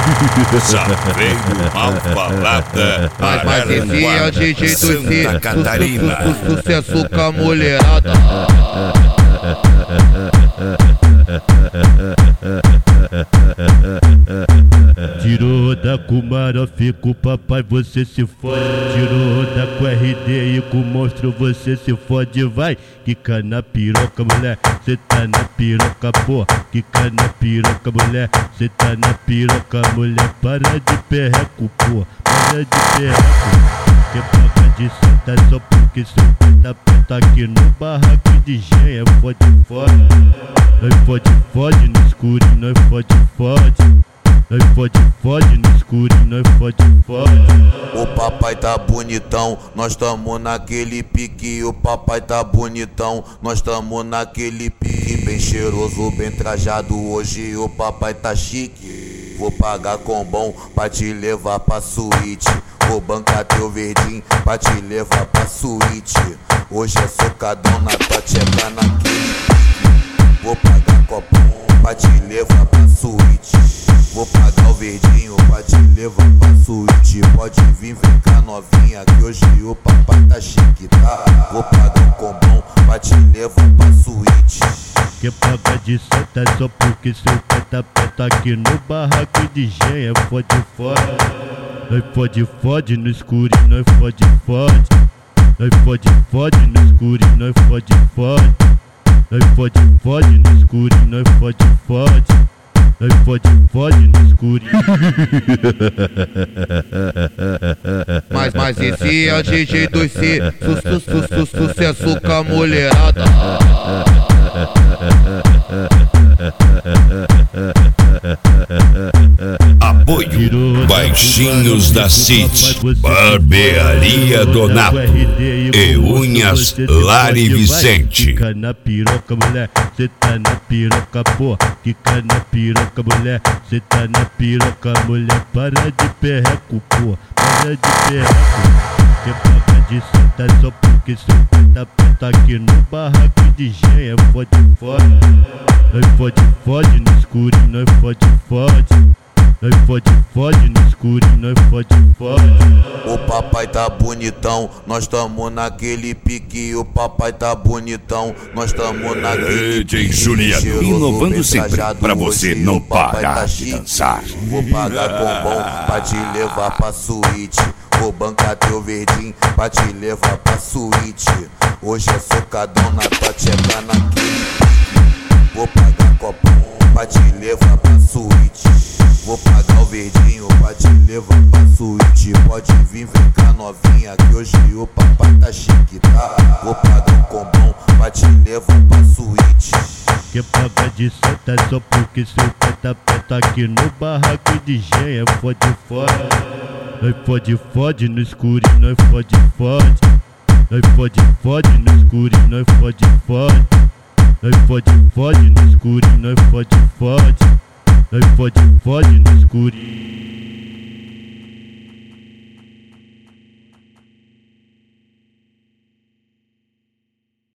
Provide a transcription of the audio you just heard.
Safeiro mal falada. Mas esse é o DJ do Santa Catarina. Sucesso com a mulherada. Tirou da Kumara, fica o papai, você se fode. Tirou da com RD e com o monstro, você se fode. Vai, quica na piroca, mulher, cê tá na piroca, pô. Quica na piroca, mulher, cê tá na piroca, mulher. Para de perreco, pô, para de perreco. Que paga de santa só porque seu pé tá perto aqui no barraco de engenho. Fode, fode, nós fode, fode no escuro, nós fode, fode. Nós fode, fode no escuro, nós fode, fode. O papai tá bonitão, nós tamo naquele pique. O papai tá bonitão, nós tamo naquele pique. Bem cheiroso, bem trajado, hoje o papai tá chique. Vou pagar com bom pra te levar pra suíte. Vou bancar teu verdinho pra te levar pra suíte. Hoje é socadão na tua tcheca naquele pique. Vou pagar copão pra te levar pra suíte. Vou pagar o verdinho pra te levar pra suíte. Pode vir, vem cá novinha, que hoje o papai tá chique, tá? Vou pagar um combão pra te levar pra suíte. Que paga de santa só porque seu pé tá perto aqui no barraco de engenho. Fode, fode. Nós fode, fode no escuro, nós fode, fode. Nós fode, fode no escuro, nós fode, fode. Nós fode, fode no escuro, nós fode, fode. Nós fode, fode no escuro. Mas esse é o DJ do sucesso com a mulherada. Apoio Baixinhos da City, Barbearia Donato e Unhas Lari Vicente. Quica na piroca, mulher, cê tá na piroca, pô. Quica na piroca, mulher, cê tá na piroca, mulher. Para de perreco, pô, para de perreco. Que paga de santa só porque seu pé tá perto aqui no barraco de engenho. Fode, fode. Nós fode, fode no escuro, nós fode, fode. Nós fode, fode no escuro, nós fode, fode. O papai tá bonitão, nós tamo naquele pique. O papai tá bonitão, nós tamo naquele pique. DJ Juliano, inovando sempre pra você não parar de dançar. Vou pagar com bom pra te levar pra suíte. Vou bancar teu verdinho pra te levar pra suíte. Hoje é socadão na tua tcheca naquele pique. Vou pagar copão pra te levar pra suíte. Vou pagar o verdinho pra te levar pra suíte. Pode vir, vem cá novinha, que hoje o papai tá chique, tá? Vou pagar um combão pra te levar pra suíte. Que paga de santa só porque seu pé tá perto aqui no barraco de engenho. Fode, fode. Nós fode, fode no escuro, nós fode, fode. Nós fode, fode no escuro, nós fode, fode. Nós fode, fode no escuro, nós fode, fode. Nós fode, fode no escuro.